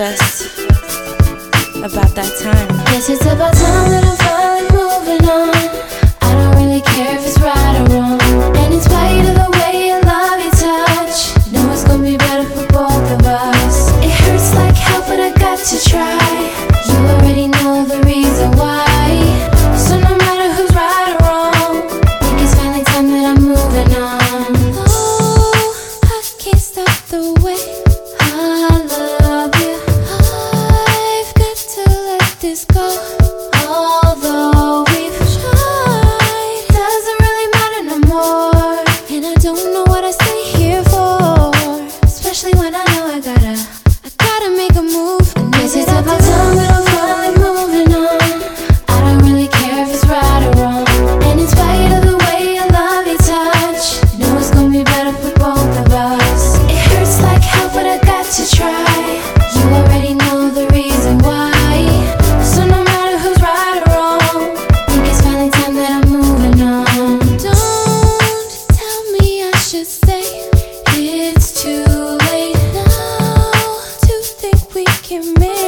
just about that time. Guess it's about time that I'm finally moving on. I don't really care if it's right or wrong. And in spite of the way you love your touch, know it's gonna be better for both of us. It hurts like hell, but I got to try. You already know the reason why. So no matter who's right or wrong, think it's finally time that I'm moving on. Oh, I can't stop the way I love you. I've got to let this go. Although we've tried, doesn't really matter no more. And I don't know what I stay here for, especially when I know I gotta make a move. And this is about time that I'm finally moving on. I don't really care if it's right or wrong. And in spite of the way you love your touch, know it's gonna be better for both of us. It hurts like hell, but I got to try. You already know the reason why. So no matter who's right or wrong, think it's finally time that I'm moving on. Don't tell me I should stay. It's too late now to think we can make